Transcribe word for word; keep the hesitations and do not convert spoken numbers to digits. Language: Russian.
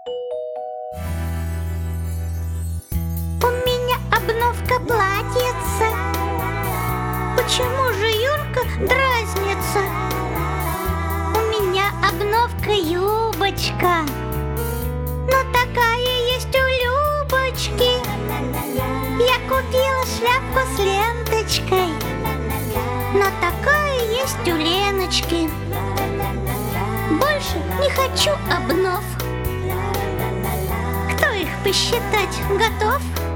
У меня обновка платьица. Почему же Юрка дразнится? У меня обновка юбочка, но такая есть у Любочки. Я купила шляпку с ленточкой, но такая есть у Леночки. Больше не хочу обнов. Кто их посчитать готов?